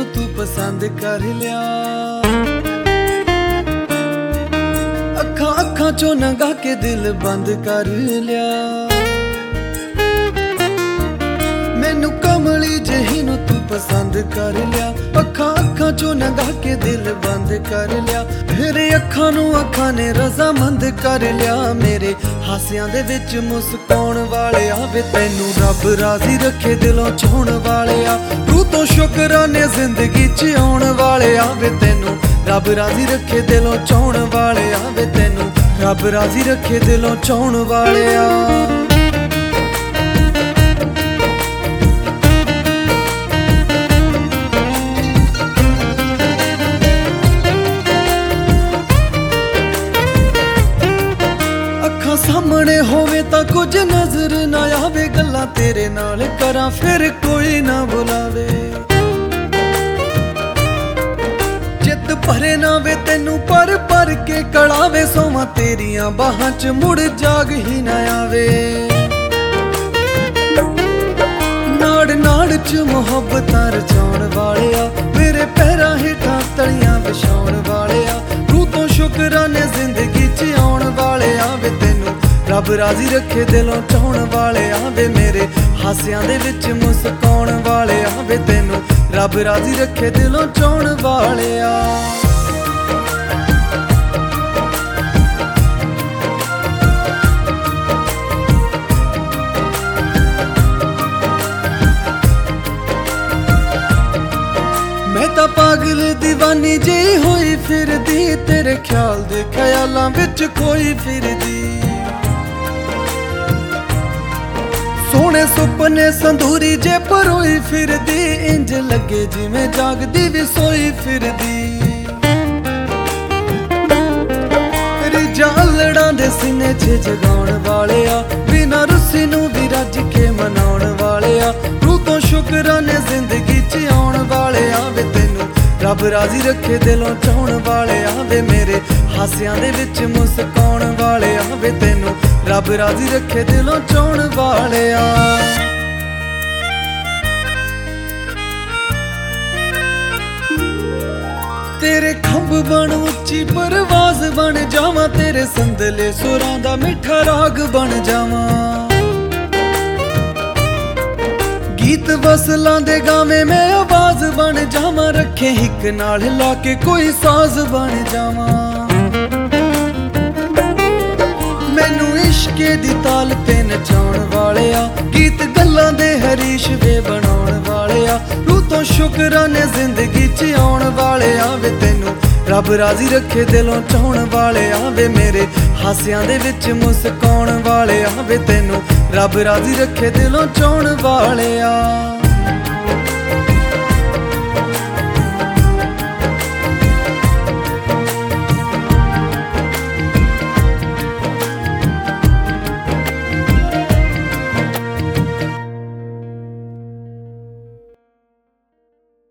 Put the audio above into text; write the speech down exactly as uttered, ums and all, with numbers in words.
तू पसंद कर लिया। अखा अखा चो नंगा के दिल बंद कर लिया। मैनू कमली जही नू तू पसंद कर लिया। अखा अखा चो नंगा के दिल बंद कर लिया। मेरे अखा नू अखा ने रजामंद कर लिया। मेरे हासियां दे विच मुस्काउण वाले वे तैनू रब राजी रखे दिलों चाहण वाले आ। तू तो शुकराने जिंदगी च आउण वाले वे तैनू रब राजी रखे दिलों चाहण वाले वे तैनू रब राजी रखे दिलों चाहण वाले आ। सामने होवे ता कुछ नजर ना आवे, गल्लां तेरे नाल करा फिर कोई ना बुलावे। जिद भरे ना वे तैनू पर पर के कड़ावे, सोवा तेरियां बाहां च मुड़ जाग ही ना आवे। नाड़ नाड़ च मुहब्बतां रचाउण वाले आ, मेरे पैरां हेठां तलियां विछाउण वाले आ। तू तो शुकराने जिंदगी च आउण वाले आ वे तैनू रब राजी रखे दिलों चाहण वाले वे। मेरे हासियां दे विच मुस्काउण वाले वे तैनू रब राजी रखे दिलों चाहण वाले आ। मैं तां पागल दीवानी जी होई फिरदी, तेरे ख्याल दे ख्यालां विच खोई फिरदी। सोने सुपने संधूरी जे परोई फिरदी, इंज लगे जिवें जागदी भी सोई फिरदी। रिजा लड़ां दे सीने च जगाउण वाले आ, बिना रुस्सी नू भी रज के मनाउण वाले आ। तू तो शुकराने जिंदगी च आउण वाले वे तैनू रब राजी रखे दिलों चाहण वाले वे। मेरे हासियां दे विच मुस्काउण वाले वे तैनू रब राजी रखे दिलों चाहण वाले आ। तेरे खंभ बन उच्ची परवाज बन जावां, तेरे संदले सुरां दा मिठा राग बन जावां। गीत वसलां दे गावे मैं आवाज बन जावां, रखे हिक नाल ला के कोई साज बन जावां। मैनू इश्के दी ताल ते नचाउण वाले आ, गीत गल्लां दे हरीश वे बनाउण वाले आ। तू तो शुकराने जिंदगी च आउण वाले वे तैनू रब राजी रखे दिलों चाहण वाले वे। मेरे हासियां दे विच मुस्काउण वाले वे तैनू रब राजी रखे दिलों चाहण वाले आ।